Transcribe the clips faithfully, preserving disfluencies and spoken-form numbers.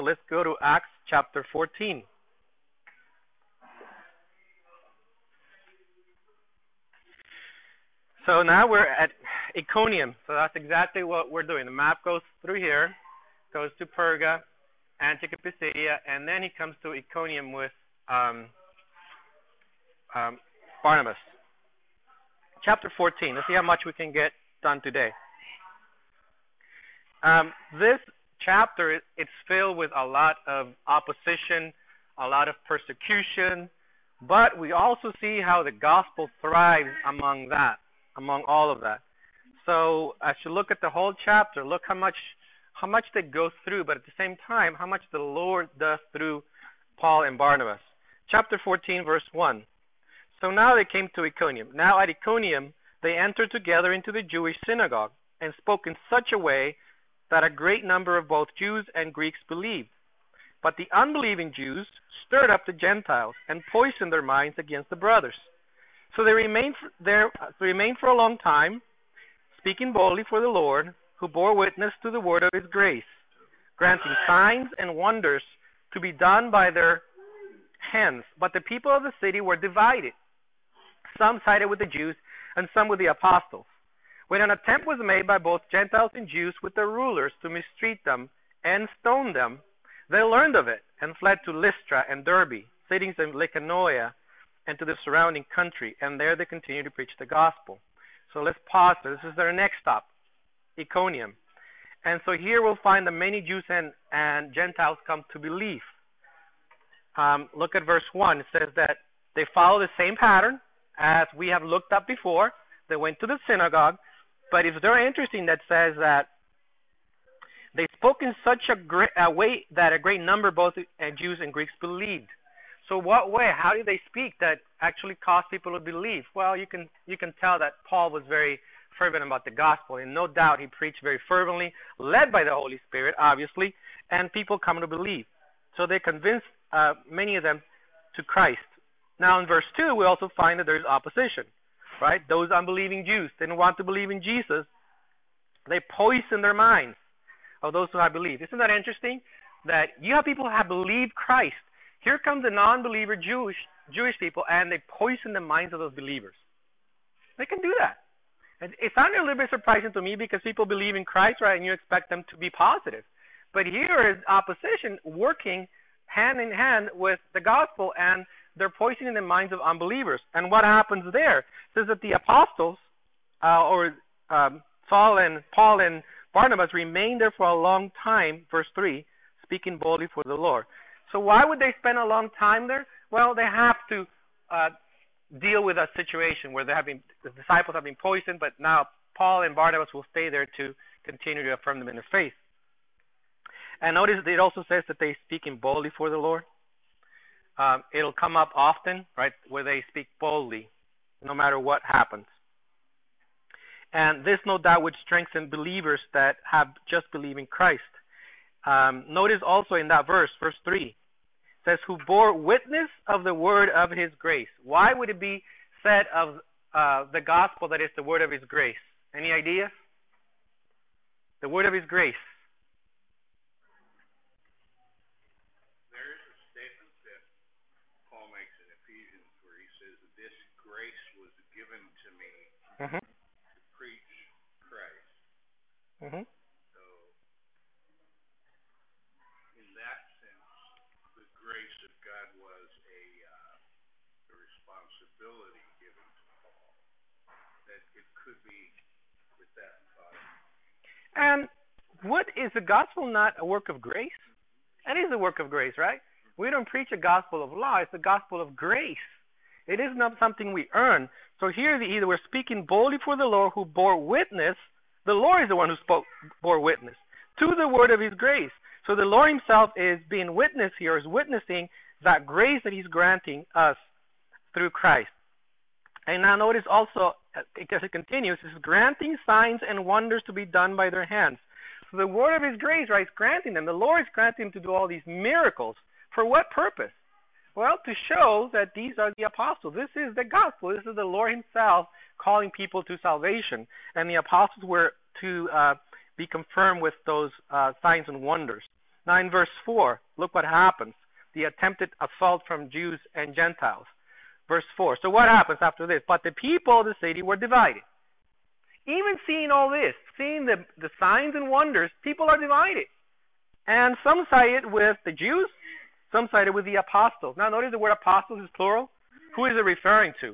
let's go to Acts chapter fourteen. So now we're at Iconium. So that's exactly what we're doing. The map goes through here, goes to Perga, Antioch of Pisidia, and then he comes to Iconium with um, um, Barnabas. Chapter fourteen. Let's see how much we can get done today. Um, this chapter, it's filled with a lot of opposition, a lot of persecution, but we also see how the gospel thrives among that, among all of that. So as you look at the whole chapter, look how much how much they go through, but at the same time, how much the Lord does through Paul and Barnabas. Chapter fourteen, verse one. So now they came to Iconium. Now at Iconium, they entered together into the Jewish synagogue and spoke in such a way that a great number of both Jews and Greeks believed. But the unbelieving Jews stirred up the Gentiles and poisoned their minds against the brothers. So they remained for, there, they remained for a long time, speaking boldly for the Lord, who bore witness to the word of his grace, granting signs and wonders to be done by their hands. But the people of the city were divided. Some sided with the Jews and some with the apostles. When an attempt was made by both Gentiles and Jews with their rulers to mistreat them and stone them, they learned of it and fled to Lystra and Derbe, cities in Lycaonia, and to the surrounding country, and there they continued to preach the gospel. So let's pause there. This is their next stop, Iconium. And so here we'll find that many Jews and, and Gentiles come to believe. Um, look at verse one. It says that they follow the same pattern as we have looked up before. They went to the synagogue. But it's very interesting that says that they spoke in such a, great, a way that a great number both Jews and Greeks believed. So what way? How did they speak that actually caused people to believe? Well, you can you can tell that Paul was very fervent about the gospel, and no doubt he preached very fervently, led by the Holy Spirit, obviously, and people come to believe. So they convinced uh, many of them to Christ. Now in verse two, we also find that there's opposition. Right? Those unbelieving Jews didn't want to believe in Jesus. They poisoned their minds of those who have believed. Isn't that interesting? That you have people who have believed Christ. Here comes the non-believer Jewish Jewish people, and they poison the minds of those believers. They can do that. And it sounded a little bit surprising to me because people believe in Christ, right, and you expect them to be positive. But here is opposition working hand in hand with the gospel, and they're poisoning the minds of unbelievers. And what happens there? It says that the apostles, uh, or um, Saul and Paul and Barnabas, remained there for a long time, verse three, speaking boldly for the Lord. So why would they spend a long time there? Well, they have to uh, deal with a situation where they have been, the disciples have been poisoned, but now Paul and Barnabas will stay there to continue to affirm them in the faith. And notice it also says that they speak in boldly for the Lord. Um, it'll come up often, right, where they speak boldly, no matter what happens. And this, no doubt, would strengthen believers that have just believed in Christ. Um, notice also in that verse, verse three, it says, who bore witness of the word of his grace. Why would it be said of uh, the gospel that is the word of his grace? Any ideas? The word of his grace. Mm-hmm. To preach Christ. Mm-hmm. So, in that sense, the grace of God was a, uh, a responsibility given to Paul. That it could be with that thought. And what is the gospel not a work of grace? It is a work of grace, right? We don't preach a gospel of law. It's a gospel of grace. It is not something we earn. So here either we're speaking boldly for the Lord who bore witness. The Lord is the one who spoke, bore witness to the word of his grace. So the Lord himself is being witness here, is witnessing that grace that he's granting us through Christ. And now notice also, because it continues, it says, granting signs and wonders to be done by their hands. So the word of his grace, right, is granting them. The Lord is granting them to do all these miracles. For what purpose? Well, to show that these are the apostles. This is the gospel. This is the Lord himself calling people to salvation. And the apostles were to uh, be confirmed with those uh, signs and wonders. Now in verse four, look what happens. The attempted assault from Jews and Gentiles. Verse four. So what happens after this? But the people of the city were divided. Even seeing all this, seeing the, the signs and wonders, people are divided. And some sided with the Jews, some sided with the apostles. Now notice the word apostles is plural. Who is it referring to?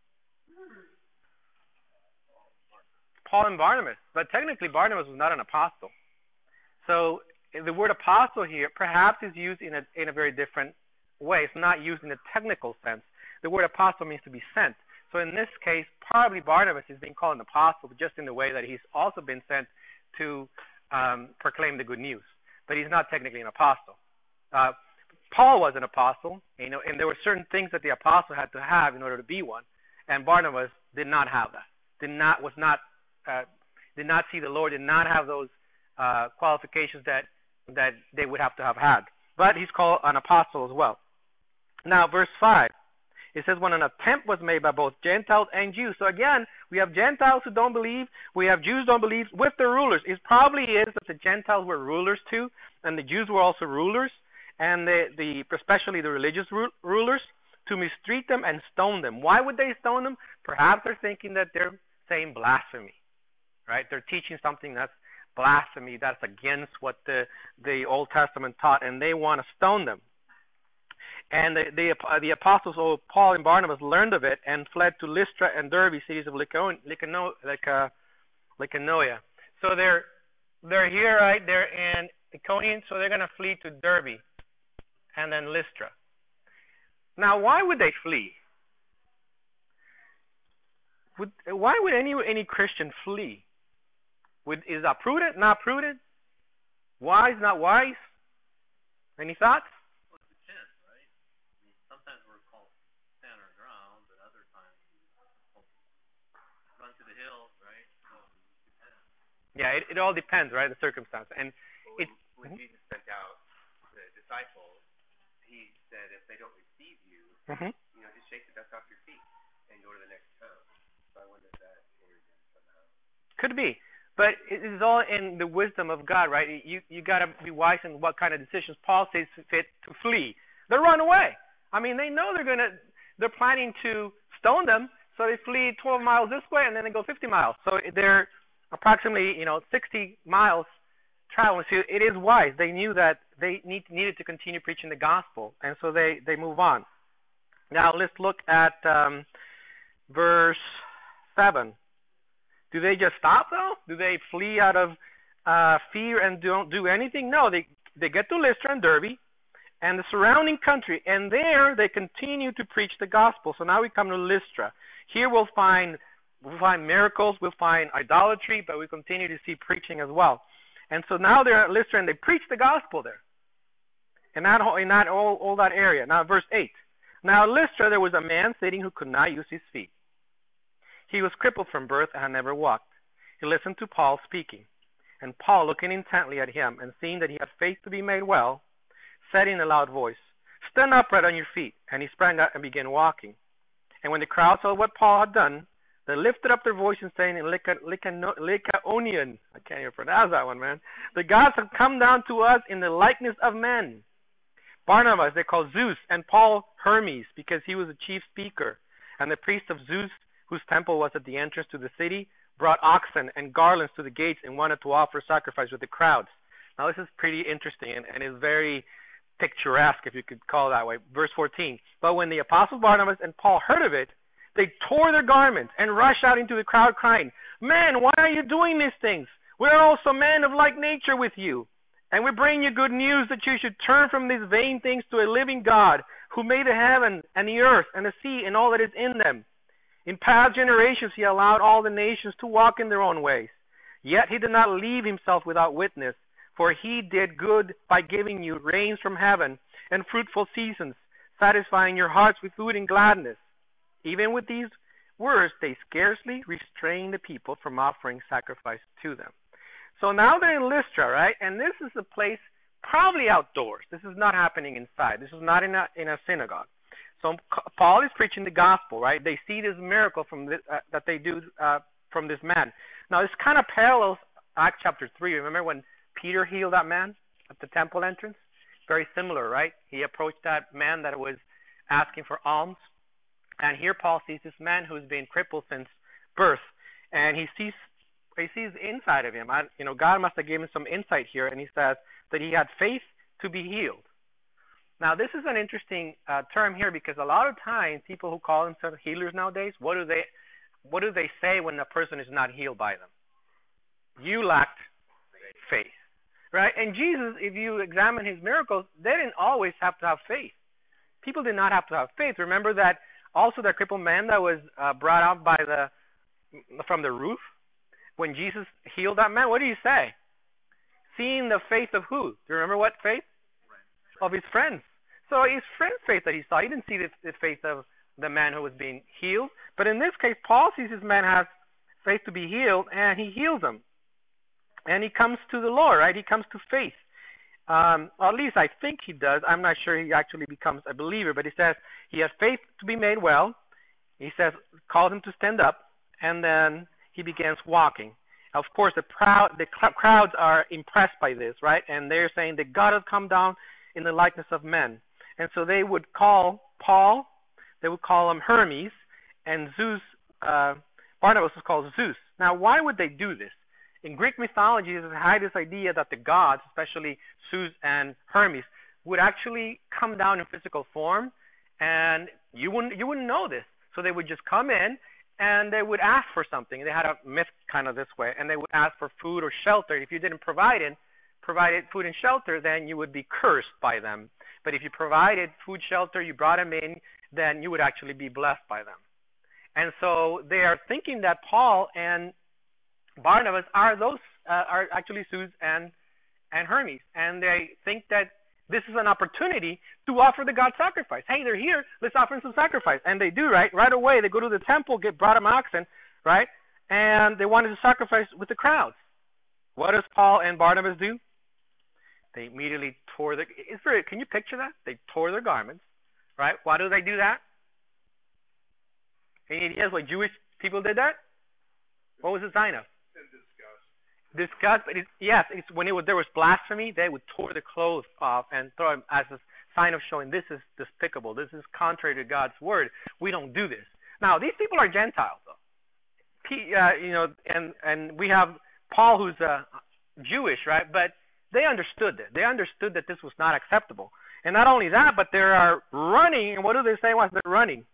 Paul and Barnabas. But technically Barnabas was not an apostle. So the word apostle here perhaps is used in a, in a very different way. It's not used in a technical sense. The word apostle means to be sent. So in this case, probably Barnabas is being called an apostle, just in the way that he's also been sent to um, proclaim the good news. But he's not technically an apostle. Uh, Paul was an apostle, you know, and there were certain things that the apostle had to have in order to be one, and Barnabas did not have that. Did not was not uh, did not see the Lord. Did not have those uh, qualifications that that they would have to have had. But he's called an apostle as well. Now, verse five. It says, when an attempt was made by both Gentiles and Jews. So again, we have Gentiles who don't believe. We have Jews who don't believe with the rulers. It probably is that the Gentiles were rulers too, and the Jews were also rulers, and the, the especially the religious ru- rulers, to mistreat them and stone them. Why would they stone them? Perhaps they're thinking that they're saying blasphemy, right? They're teaching something that's blasphemy, that's against what the, the Old Testament taught, and they want to stone them. And the the, uh, the apostles, oh, Paul and Barnabas, learned of it and fled to Lystra and Derbe, cities of Lycaonia. So they're they're here, right? They're in Iconium, so they're going to flee to Derbe and then Lystra. Now, why would they flee? Would, why would any any Christian flee? Would, is that prudent? Not prudent? Wise? Not wise? Any thoughts? Yeah, it, it all depends, right? The circumstance. And well, it, when mm-hmm. Jesus sent out the disciples, he said, if they don't receive you, mm-hmm. you know, just shake the dust off your feet and go to the next town. So I wonder if that entered in somehow. Could be. But it is all in the wisdom of God, right? You you got to be wise in what kind of decisions. Paul says fit to flee. They run away. I mean, they know they're going to, they're planning to stone them, so they flee twelve miles this way and then they go fifty miles. So they're approximately, you know, sixty miles traveling. So it is wise. They knew that they need, needed to continue preaching the gospel, and so they, they move on. Now let's look at um, verse seven. Do they just stop, though? Do they flee out of uh, fear and don't do anything? No, they, they get to Lystra and Derbe and the surrounding country, and there they continue to preach the gospel. So now we come to Lystra. Here we'll find We'll find miracles, we'll find idolatry, but we continue to see preaching as well. And so now they're at Lystra and they preach the gospel there. In that, whole, in that all, all that area. Now verse eight. Now at Lystra there was a man sitting who could not use his feet. He was crippled from birth and had never walked. He listened to Paul speaking. And Paul, looking intently at him and seeing that he had faith to be made well, said in a loud voice, stand upright on your feet. And he sprang up and began walking. And when the crowd saw what Paul had done, they lifted up their voice and saying in Lycaonian, I can't even pronounce that one, man. The gods have come down to us in the likeness of men. Barnabas they called Zeus, and Paul Hermes, because he was the chief speaker. And the priest of Zeus, whose temple was at the entrance to the city, brought oxen and garlands to the gates and wanted to offer sacrifice with the crowds. Now this is pretty interesting and, and is very picturesque, if you could call it that way. Verse fourteen. But when the apostles Barnabas and Paul heard of it, they tore their garments and rushed out into the crowd crying, "Man, why are you doing these things? We are also men of like nature with you. And we bring you good news that you should turn from these vain things to a living God who made the heaven and the earth and the sea and all that is in them. In past generations he allowed all the nations to walk in their own ways. Yet he did not leave himself without witness, for he did good by giving you rains from heaven and fruitful seasons, satisfying your hearts with food and gladness." Even with these words, they scarcely restrained the people from offering sacrifice to them. So now they're in Lystra, right? And this is a place probably outdoors. This is not happening inside. This is not in a in a synagogue. So Paul is preaching the gospel, right? They see this miracle from this, uh, that they do uh, from this man. Now this kind of parallels Acts chapter three. Remember when Peter healed that man? at the temple entrance? Very similar, right? He approached that man that was asking for alms. And here Paul sees this man who's been crippled since birth. And he sees he sees inside of him. I, you know, God must have given him some insight here. And he says that he had faith to be healed. Now, this is an interesting uh, term here because a lot of times people who call themselves healers nowadays, what do they what do they say when a person is not healed by them? You lacked faith, right? And Jesus, if you examine his miracles, they didn't always have to have faith. People did not have to have faith. Remember that also the crippled man that was uh, brought out by the from the roof when Jesus healed that man. What did he say? Seeing the faith of who? Do you remember what faith? Of his friends. So his friend's faith that he saw. He didn't see the, the faith of the man who was being healed. But in this case, Paul sees this man has faith to be healed, and he heals him. And he comes to the Lord, right? He comes to faith. Um, or at least I think he does. I'm not sure he actually becomes a believer, but he says he has faith to be made well. He says, calls him to stand up, and then he begins walking. Of course, the, proud, the cl- crowds are impressed by this, right? And they're saying that God has come down in the likeness of men. And so they would call Paul, they would call him Hermes, and Zeus, uh, Barnabas was called Zeus. Now, why would they do this? In Greek mythology, there's had this idea that the gods, especially Zeus and Hermes, would actually come down in physical form, and you wouldn't you wouldn't know this. So they would just come in, and they would ask for something. They had a myth kind of this way, and they would ask for food or shelter. If you didn't provide it, provided food and shelter, then you would be cursed by them. But if you provided food, shelter, you brought them in, then you would actually be blessed by them. And so they are thinking that Paul and Barnabas are those uh, are actually Zeus and and Hermes, and they think that this is an opportunity to offer the God sacrifice. Hey, they're here, let's offer them some sacrifice, and they do, right? Right away, they go to the temple, get brought them oxen, right? And they wanted to sacrifice with the crowds. What does Paul and Barnabas do? They immediately tore their. It's very. Can you picture that? They tore their garments, right? Why do they do that? Any ideas why Jewish people did that? What was the sign of? Disgust, but it, yes, it's when it was, there was blasphemy, they would tore the clothes off and throw them as a sign of showing this is despicable, this is contrary to God's word. We don't do this. Now, these people are Gentiles, though. P, uh, you know, and and we have Paul, who's uh, Jewish, right? But they understood that. They understood that this was not acceptable. And not only that, but they are running. And what do they say once they're running?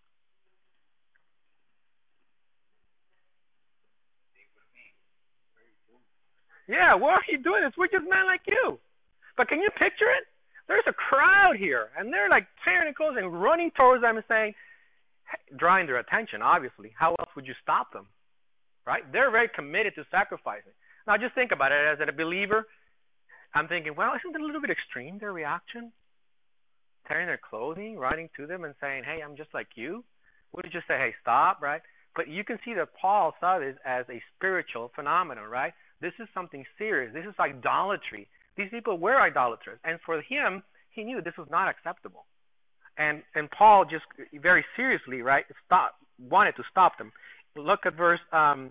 Yeah, what are you doing? This? We're just men like you. But can you picture it? There's a crowd here, and they're like tearing their clothes and running towards them and saying, hey, drawing their attention, obviously. How else would you stop them? Right? They're very committed to sacrificing. Now, just think about it. As a believer, I'm thinking, well, isn't it a little bit extreme, their reaction? Tearing their clothing, running to them and saying, hey, I'm just like you? Would you just say, hey, stop, right? But you can see that Paul saw this as a spiritual phenomenon, right? This is something serious. This is idolatry. These people were idolaters. And for him, he knew this was not acceptable. And and Paul just very seriously, right, stop, wanted to stop them. Look at verse um,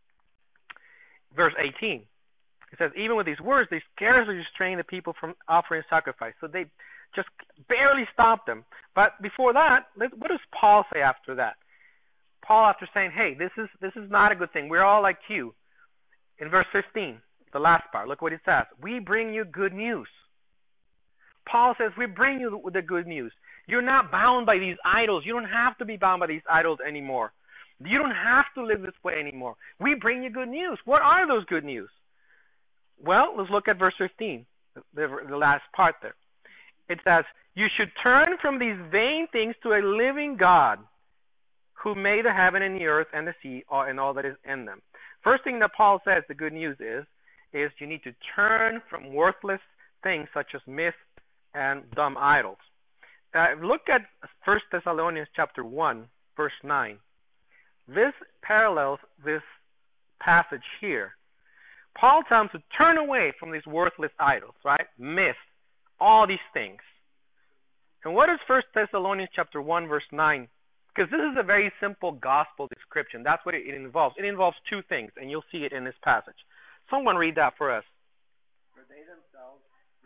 verse eighteen. It says, even with these words, they scarcely restrained the people from offering sacrifice. So they just barely stopped them. But before that, what does Paul say after that? Paul, after saying, hey, this is this is not a good thing. We're all like you. In verse fifteen, the last part, look what it says. We bring you good news. Paul says, we bring you the good news. You're not bound by these idols. You don't have to be bound by these idols anymore. You don't have to live this way anymore. We bring you good news. What are those good news? Well, let's look at verse fifteen, the, the last part there. It says, you should turn from these vain things to a living God who made the heaven and the earth and the sea and all that is in them. First thing that Paul says, the good news is, is you need to turn from worthless things such as myth and dumb idols. Uh, look at First Thessalonians chapter one, verse nine. This parallels this passage here. Paul tells them to turn away from these worthless idols, right? Myth, all these things. And what is First Thessalonians chapter one, verse nine? Because this is a very simple gospel description. That's what it, it involves. It involves two things, and you'll see it in this passage. Someone read that for us. For they themselves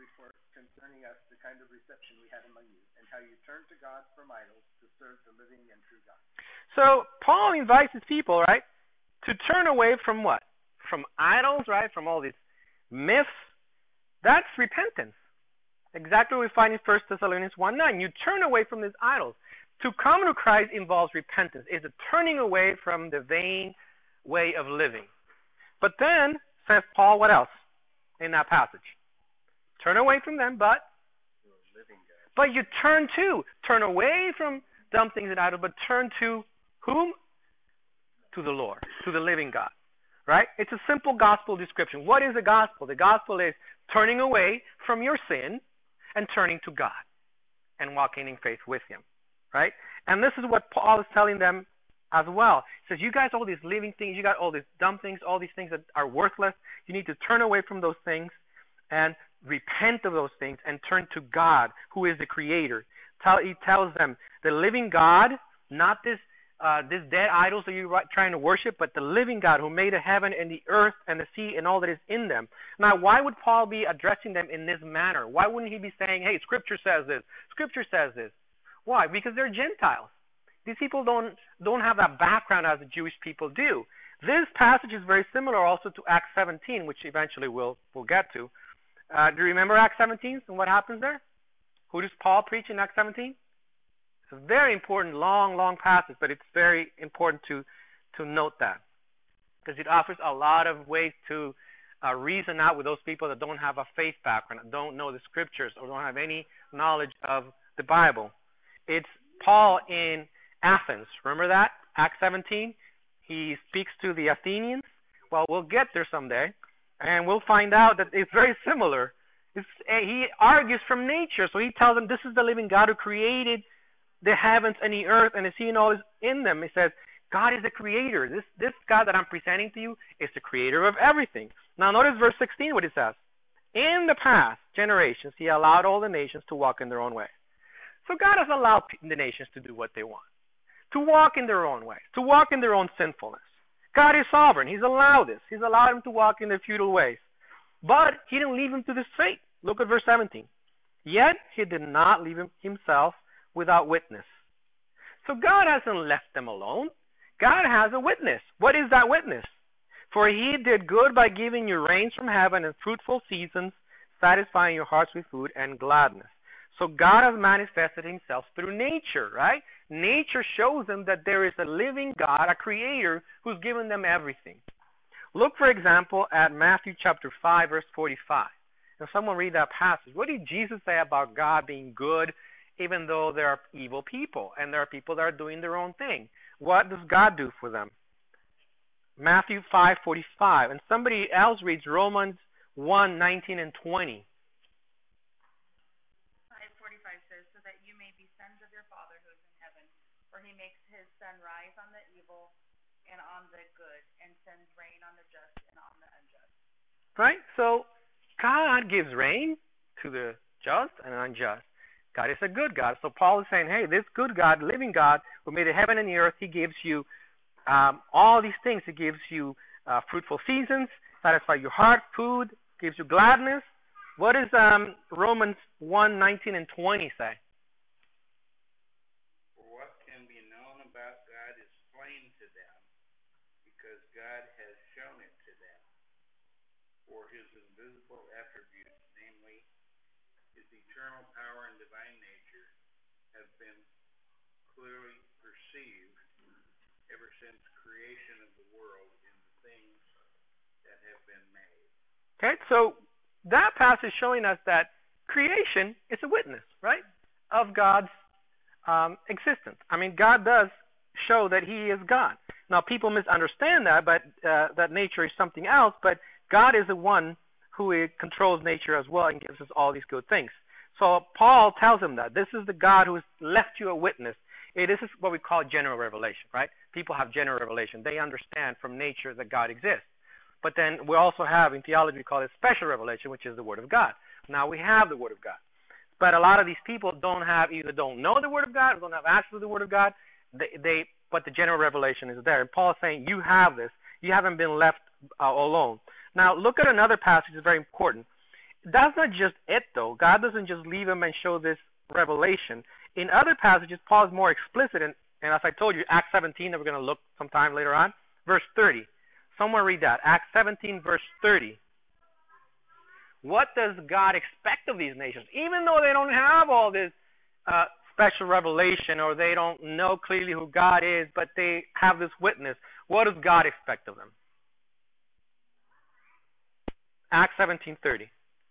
concerning us the kind of reception we had among you, and how you turned to God from idols to serve the living and true God. So Paul invites his people, right, to turn away from what? From idols, right? From all these myths. That's repentance. Exactly what we find in First Thessalonians one nine. You turn away from these idols. To come to Christ involves repentance. It's a turning away from the vain way of living. But then, says Paul, what else in that passage? Turn away from them, but but you turn to. Turn away from dumb things and idols, but turn to whom? To the Lord, to the living God. Right? It's a simple gospel description. What is the gospel? The gospel is turning away from your sin and turning to God and walking in faith with Him. Right? And this is what Paul is telling them as well. He says, you guys, all these living things, you got all these dumb things, all these things that are worthless. You need to turn away from those things and repent of those things and turn to God, who is the Creator. He tells them, the living God, not this uh, this dead idols that you're trying to worship, but the living God who made the heaven and the earth and the sea and all that is in them. Now, why would Paul be addressing them in this manner? Why wouldn't he be saying, hey, Scripture says this, Scripture says this? Why? Because they're Gentiles. These people don't don't have that background as the Jewish people do. This passage is very similar also to Acts seventeen, which eventually we'll, we'll get to. Uh, do you remember Acts seventeen and what happens there? Who does Paul preach in Acts seventeen? It's a very important, long, long passage, but it's very important to, to note that, because it offers a lot of ways to uh, reason out with those people that don't have a faith background, that don't know the Scriptures, or don't have any knowledge of the Bible. It's Paul in Athens. Remember that? Acts seventeen. He speaks to the Athenians. Well, we'll get there someday, and we'll find out that it's very similar. It's, he argues from nature, so he tells them this is the living God who created the heavens and the earth and the sea and all is in them. He says, God is the creator. This this God that I'm presenting to you is the creator of everything. Now notice verse sixteen, what it says. In the past generations, he allowed all the nations to walk in their own way. So God has allowed the nations to do what they want, to walk in their own ways, to walk in their own sinfulness. God is sovereign. He's allowed this. He's allowed them to walk in their futile ways. But he didn't leave them to this fate. Look at verse seventeen. Yet he did not leave him himself without witness. So God hasn't left them alone. God has a witness. What is that witness? For he did good by giving you rains from heaven and fruitful seasons, satisfying your hearts with food and gladness. So God has manifested himself through nature, right? Nature shows them that there is a living God, a creator, who's given them everything. Look, for example, at Matthew chapter five, verse forty-five. Now, someone read that passage. What did Jesus say about God being good, even though there are evil people, and there are people that are doing their own thing? What does God do for them? Matthew five forty-five. And somebody else reads Romans one nineteen and twenty. five forty-five says, so that you may be sons of your Father who is in heaven, for he makes his sun rise on the evil and on the good, and sends rain on the just and on the unjust. Right? So God gives rain to the just and unjust. God is a good God. So Paul is saying, hey, this good God, living God, who made the heaven and the earth, he gives you um, all these things. He gives you uh, fruitful seasons, satisfy your heart, food, gives you gladness. What does um, Romans one nineteen and twenty say? For what can be known about God is plain to them, because God has shown it to them. For his invisible attributes, namely his eternal power and divine nature, have been clearly perceived ever since creation of the world in the things that have been made. Okay, so that passage is showing us that creation is a witness, right, of God's um, existence. I mean, God does show that he is God. Now, people misunderstand that, but uh, that nature is something else, but God is the one who controls nature as well and gives us all these good things. So Paul tells him that. This is the God who has left you a witness. It, this is what we call general revelation, right? People have general revelation. They understand from nature that God exists. But then we also have, in theology, we call it special revelation, which is the Word of God. Now we have the Word of God. But a lot of these people don't have, either don't know the Word of God or don't have access to the Word of God, they, they but the general revelation is there. And Paul is saying, you have this. You haven't been left uh, alone. Now, look at another passage that's very important. that's not just it, though. God doesn't just leave him and show this revelation. In other passages, Paul is more explicit, and, and as I told you, Acts seventeen, that we're going to look sometime later on, verse thirty. Someone read that. Acts seventeen, verse thirty. What does God expect of these nations? Even though they don't have all this uh, special revelation, or they don't know clearly who God is, but they have this witness, what does God expect of them? Acts seventeen thirty.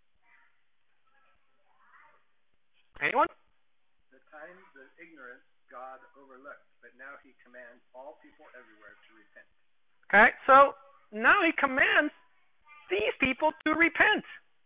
Anyone? The time the ignorance God overlooked, but now he commands all people everywhere to repent. Okay, so now he commands these people to repent.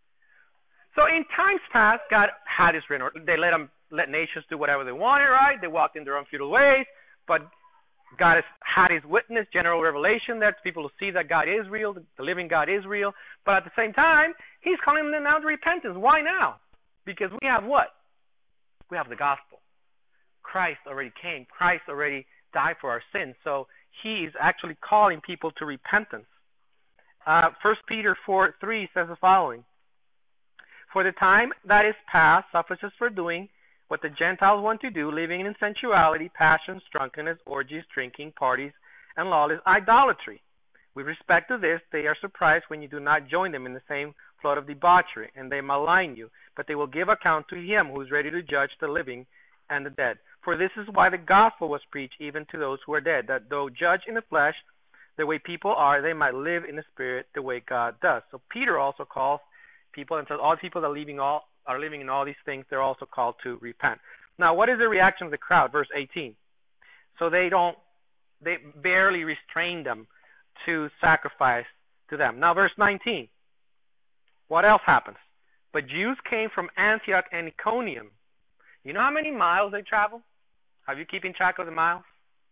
So in times past, God had his written order. They let them let nations do whatever they wanted, right? They walked in their own feudal ways, but God has had his witness, general revelation there to people to see that God is real, the living God is real. But at the same time, he's calling them now to repentance. Why now? Because we have what? We have the gospel. Christ already came. Christ already died for our sins. So he is actually calling people to repentance. Uh, First Peter four three says the following. For the time that is past suffices for doing what the Gentiles want to do, living in sensuality, passions, drunkenness, orgies, drinking, parties, and lawless idolatry. With respect to this, they are surprised when you do not join them in the same flood of debauchery, and they malign you. But they will give account to him who is ready to judge the living and the dead. For this is why the gospel was preached even to those who are dead, that though judged in the flesh the way people are, they might live in the spirit the way God does. So Peter also calls people and says all people that are living all are living in all these things, they're also called to repent. Now, what is the reaction of the crowd? Verse eighteen. So they don't, they barely restrain them to sacrifice to them. Now, verse nineteen. What else happens? But Jews came from Antioch and Iconium. You know how many miles they traveled? Have you keeping track of the miles?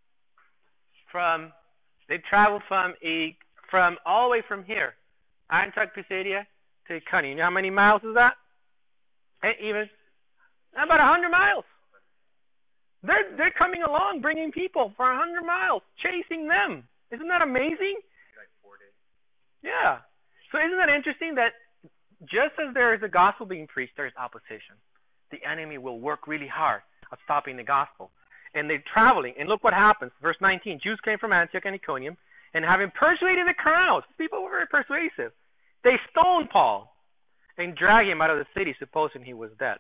From they traveled from a from all the way from here, Antioch, Pisidia, to Iconium. You know how many miles is that? And even about a hundred miles. They're they're coming along, bringing people for a hundred miles, chasing them. Isn't that amazing? Like four days. Yeah. So isn't that interesting that just as there is a gospel being preached, there is opposition. The enemy will work really hard at stopping the gospel. And they're traveling. And look what happens. Verse nineteen. Jews came from Antioch and Iconium, and having persuaded the crowds, people were very persuasive, they stoned Paul and dragged him out of the city, supposing he was dead.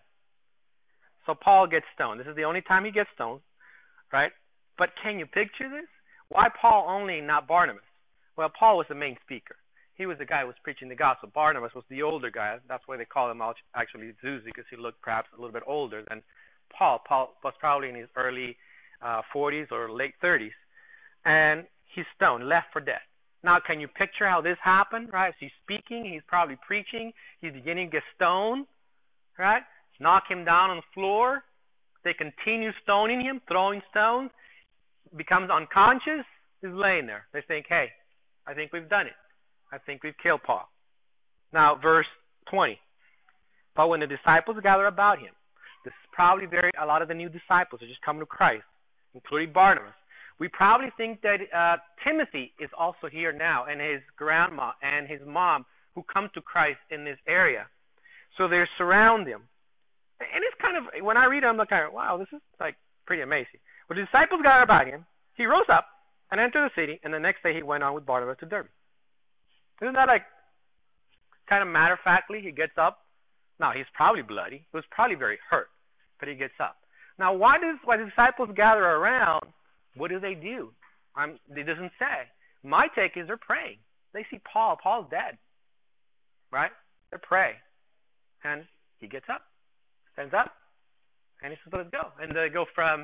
So Paul gets stoned. This is the only time he gets stoned, right? But can you picture this? Why Paul only, not Barnabas? Well, Paul was the main speaker. He was the guy who was preaching the gospel. Barnabas was the older guy. That's why they call him actually Zeus, because he looked perhaps a little bit older than Paul. Paul was probably in his early uh, forties or late thirties. And he's stoned, left for dead. Now, can you picture how this happened, right? As he's speaking, he's probably preaching. He's beginning to get stoned, right? Knock him down on the floor. They continue stoning him, throwing stones. Becomes unconscious. He's laying there. They think, hey, I think we've done it. I think we've killed Paul. Now, verse twenty. But when the disciples gather about him, this is probably very a lot of the new disciples are just coming to Christ, including Barnabas. We probably think that uh, Timothy is also here now, and his grandma and his mom who come to Christ in this area. So they surround him. And it's kind of, when I read it, I'm like, wow, this is like pretty amazing. When the disciples gathered about him, he rose up and entered the city, and the next day he went on with Barnabas to Derbe. Isn't that like kind of matter-of-factly? He gets up. Now, he's probably bloody. He was probably very hurt, but he gets up. Now, why does why the disciples gather around? What do they do? I'm, it doesn't say. My take is they're praying. They see Paul. Paul's dead, right? They pray, and he gets up, stands up, and he says, "Let's go." And they go from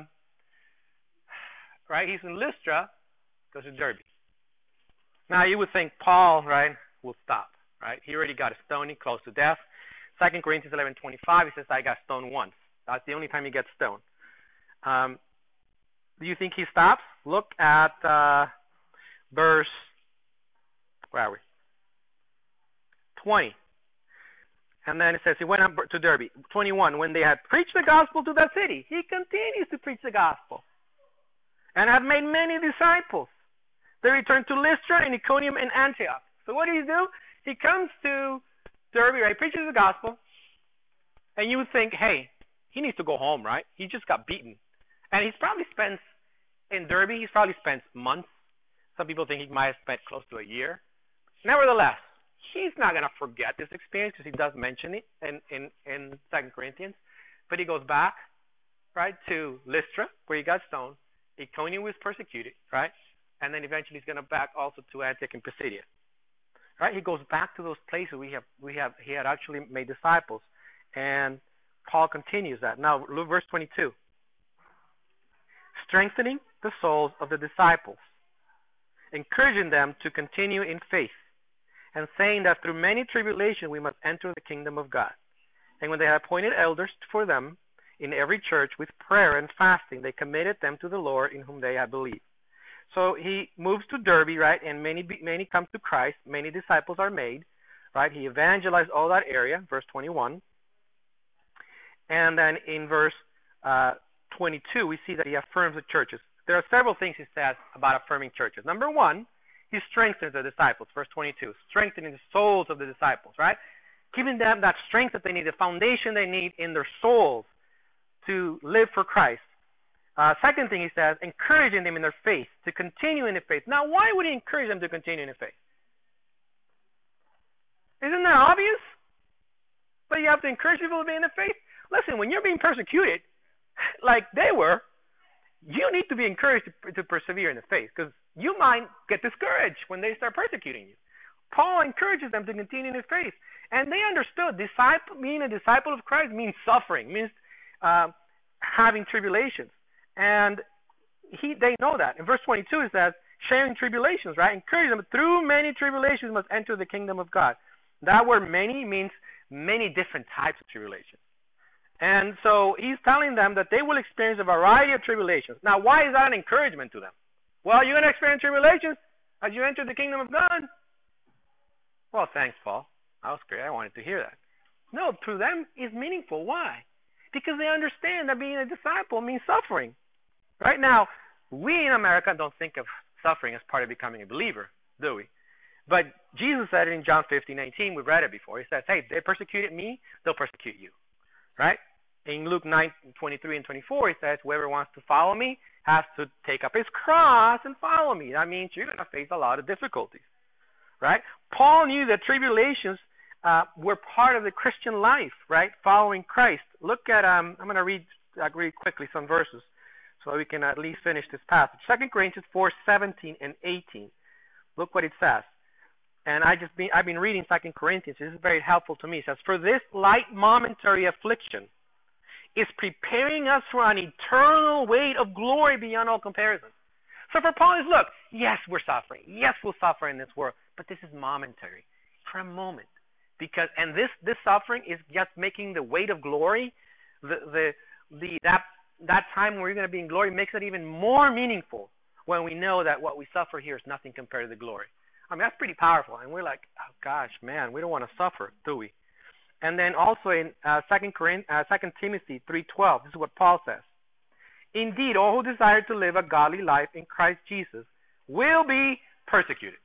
right. He's in Lystra, goes to Derbe. Now, you would think Paul, right, will stop, right? He already got a stoning, close to death. Second Corinthians eleven twenty-five, he says, I got stoned once. That's the only time he gets stoned. Um, do you think he stops? Look at uh, verse, where are we? twenty. And then it says, he went up to Derbe. twenty-one, when they had preached the gospel to that city, he continues to preach the gospel and have made many disciples. They returned to Lystra and Iconium and Antioch. So what did he do? He comes to Derby, right? Preaches the gospel, and you would think, hey, he needs to go home, right? He just got beaten, and he's probably spent in Derby. He's probably spent months. Some people think he might have spent close to a year. Nevertheless, he's not going to forget this experience because he does mention it in in in Second Corinthians. But he goes back, right, to Lystra, where he got stoned. Iconium was persecuted, right? And then eventually he's going to back also to Antioch and Pisidia. Right? He goes back to those places we have we have he had actually made disciples. And Paul continues that. Now look verse twenty-two. Strengthening the souls of the disciples, encouraging them to continue in faith, and saying that through many tribulations we must enter the kingdom of God. And when they had appointed elders for them in every church with prayer and fasting, they committed them to the Lord in whom they had believed. So he moves to Derby, right, and many many come to Christ. Many disciples are made, right? He evangelized all that area, verse twenty-one. And then in verse uh, twenty-two, we see that he affirms the churches. There are several things he says about affirming churches. Number one, he strengthens the disciples, verse twenty-two, strengthening the souls of the disciples, right? Giving them that strength that they need, the foundation they need in their souls to live for Christ. Uh, second thing he says, encouraging them in their faith, to continue in the faith. Now, why would he encourage them to continue in the faith? Isn't that obvious? But you have to encourage people to be in the faith? Listen, when you're being persecuted, like they were, you need to be encouraged to, to persevere in the faith, because you might get discouraged when they start persecuting you. Paul encourages them to continue in the faith. And they understood disciple, being a disciple of Christ means suffering, means uh, having tribulations. And he, they know that. In verse twenty-two, it says, sharing tribulations, right? Encourage them. Through many tribulations must enter the kingdom of God. That word many means many different types of tribulations. And so he's telling them that they will experience a variety of tribulations. Now, why is that an encouragement to them? Well, you're going to experience tribulations as you enter the kingdom of God. Well, thanks, Paul. That was great. I wanted to hear that. No, to them is meaningful. Why? Because they understand that being a disciple means suffering. Right now, we in America don't think of suffering as part of becoming a believer, do we? But Jesus said it in John fifteen eighteen. We've read it before. He says, hey, they persecuted me, they'll persecute you. Right? In Luke nine twenty-three and twenty-four, he says, whoever wants to follow me has to take up his cross and follow me. That means you're going to face a lot of difficulties. Right? Paul knew that tribulations uh, were part of the Christian life, right? Following Christ. Look at, um, I'm going to read, uh, read quickly some verses so we can at least finish this passage. Second Corinthians four seventeen and eighteen. Look what it says. And I just been, I've been reading Second Corinthians. This is very helpful to me. It says, for this light momentary affliction is preparing us for an eternal weight of glory beyond all comparison. So for Paul, is look, yes, we're suffering. Yes, we'll suffer in this world. But this is momentary, for a moment. Because and this, this suffering is just making the weight of glory, the the the that that time where you're going to be in glory makes it even more meaningful when we know that what we suffer here is nothing compared to the glory. I mean, that's pretty powerful. And we're like, oh gosh, man, we don't want to suffer, do we? And then also in uh, Second Corinthians, uh, Second Timothy three twelve, this is what Paul says. Indeed, all who desire to live a godly life in Christ Jesus will be persecuted.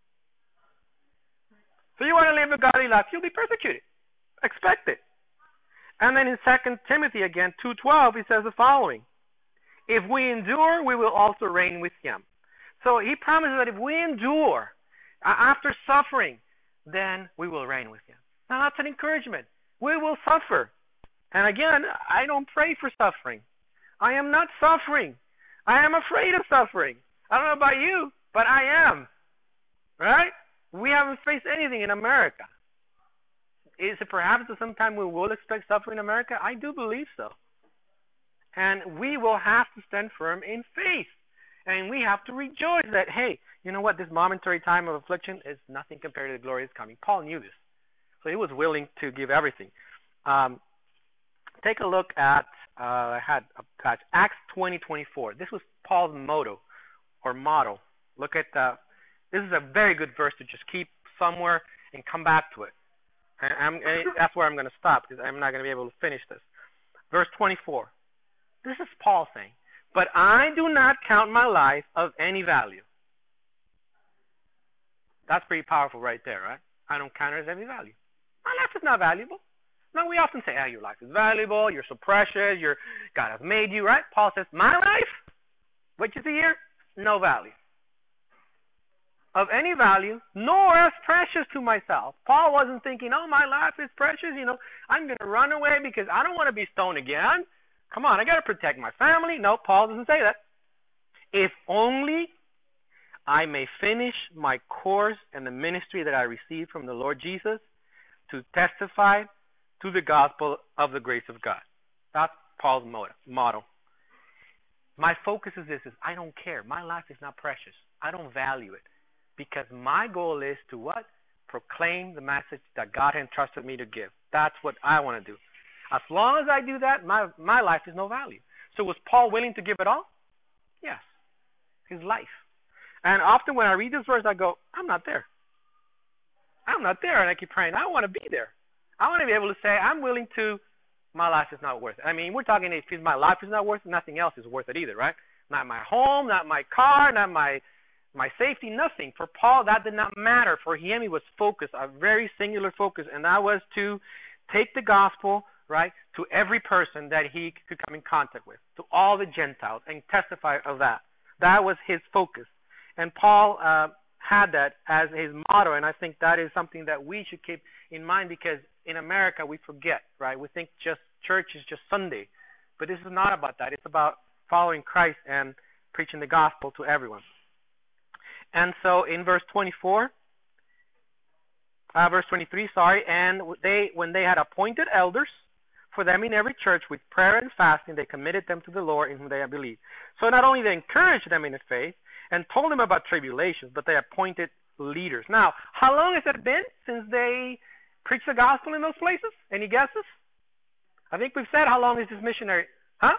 So you want to live a godly life, you'll be persecuted. Expect it. And then in Second Timothy again, two twelve, he says the following. If we endure, we will also reign with him. So he promises that if we endure uh, after suffering, then we will reign with him. Now that's an encouragement. We will suffer. And again, I don't pray for suffering. I am not suffering. I am afraid of suffering. I don't know about you, but I am. Right? We haven't faced anything in America. Is it perhaps that sometime we will expect suffering in America? I do believe so. And we will have to stand firm in faith. And we have to rejoice that, hey, you know what? This momentary time of affliction is nothing compared to the glory that's coming. Paul knew this. So he was willing to give everything. Um, take a look at, uh, I had a patch, Acts twenty twenty-four. This was Paul's motto or motto. Look at, uh, this is a very good verse to just keep somewhere and come back to it. And, I'm, and that's where I'm going to stop because I'm not going to be able to finish this. Verse twenty-four. This is Paul saying, but I do not count my life of any value. That's pretty powerful right there, right? I don't count it as any value. My life is not valuable. Now, we often say, oh, your life is valuable, you're so precious, you're, God has made you, right? Paul says, my life, what you see here, no value. Of any value, nor as precious to myself. Paul wasn't thinking, oh, my life is precious, you know, I'm going to run away because I don't want to be stoned again. Come on, I got to protect my family. No, Paul doesn't say that. If only I may finish my course and the ministry that I received from the Lord Jesus to testify to the gospel of the grace of God. That's Paul's motto. My focus is this, is I don't care. My life is not precious. I don't value it. Because my goal is to what? Proclaim the message that God entrusted me to give. That's what I want to do. As long as I do that, my, my life is no value. So was Paul willing to give it all? Yes. His life. And often when I read this verse, I go, I'm not there. I'm not there. And I keep praying, I want to be there. I want to be able to say, I'm willing to, my life is not worth it. I mean, we're talking, if my life is not worth it, nothing else is worth it either, right? Not my home, not my car, not my my safety, nothing. For Paul, that did not matter. For him, he was focused, a very singular focus, and that was to take the gospel, right, to every person that he could come in contact with, to all the Gentiles, and testify of that. That was his focus. And Paul uh, had that as his motto, and I think that is something that we should keep in mind, because in America we forget, right? We think just church is just Sunday, but this is not about that. It's about following Christ and preaching the gospel to everyone. And so in verse twenty-four, uh, verse twenty-three, sorry, and they when they had appointed elders for them in every church with prayer and fasting, they committed them to the Lord in whom they had believed. So not only they encouraged them in the faith and told them about tribulations, but they appointed leaders. Now, how long has it been since they preached the gospel in those places? Any guesses? I think we've said how long is this missionary? Huh?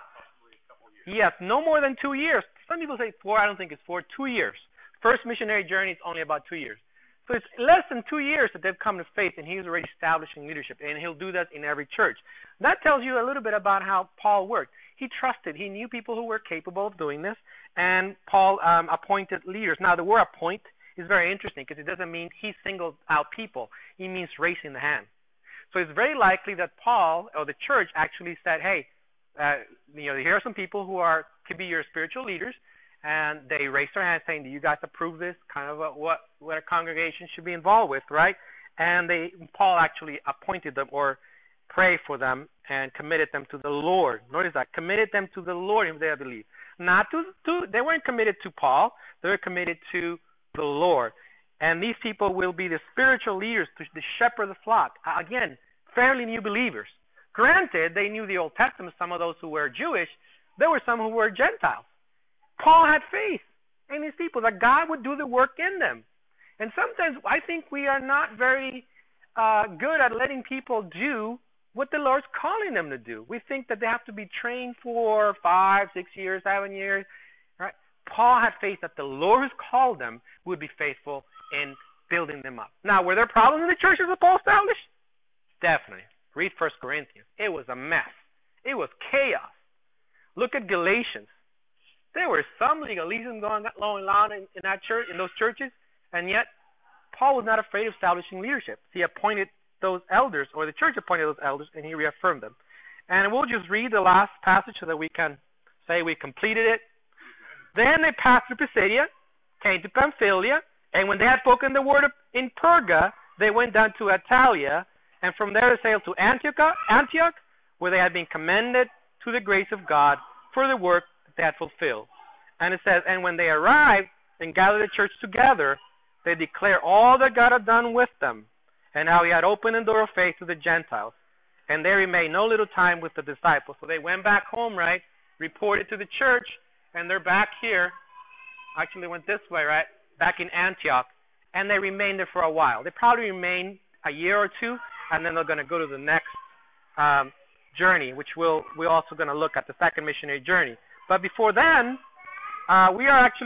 Yes, no more than two years. Some people say four. I don't think it's four. Two years. First missionary journey is only about two years. So it's less than two years that they've come to faith, and he's already establishing leadership, and he'll do that in every church. That tells you a little bit about how Paul worked. He trusted. He knew people who were capable of doing this, and Paul um, appointed leaders. Now, the word appoint is very interesting because it doesn't mean he singled out people. He means raising the hand. So it's very likely that Paul or the church actually said, hey, uh, you know, here are some people who are could be your spiritual leaders, and they raised their hands saying, do you guys approve this? Kind of a, what, what a congregation should be involved with, right? And they Paul actually appointed them or prayed for them and committed them to the Lord. Notice that. Committed them to the Lord in whom they had believed. Not to, to, they weren't committed to Paul. They were committed to the Lord. And these people will be the spiritual leaders to the shepherd of the flock. Again, fairly new believers. Granted, they knew the Old Testament, some of those who were Jewish. There were some who were Gentiles. Paul had faith in these people that God would do the work in them. And sometimes I think we are not very uh, good at letting people do what the Lord's calling them to do. We think that they have to be trained for five, six years, seven years. Right? Paul had faith that the Lord who's called them would be faithful in building them up. Now, were there problems in the churches that Paul established? Definitely. Read First Corinthians. It was a mess. It was chaos. Look at Galatians. There were some legalism going on in, in that church, in those churches, and yet Paul was not afraid of establishing leadership. He appointed those elders, or the church appointed those elders, and he reaffirmed them. And we'll just read the last passage so that we can say we completed it. Then they passed through Pisidia, came to Pamphylia, and when they had spoken the word in Perga, they went down to Attalia, and from there they sailed to Antioch, Antioch, where they had been commended to the grace of God for the work they had fulfilled. And it says, and when they arrived and gathered the church together, they declared all that God had done with them, and how he had opened the door of faith to the Gentiles. And they remained no little time with the disciples. So they went back home, right, reported to the church, and they're back here. Actually went this way, right, back in Antioch, and they remained there for a while. They probably remained a year or two, and then they're going to go to the next um, journey, which we'll, we're also going to look at the second missionary journey. But before then, uh, we are actually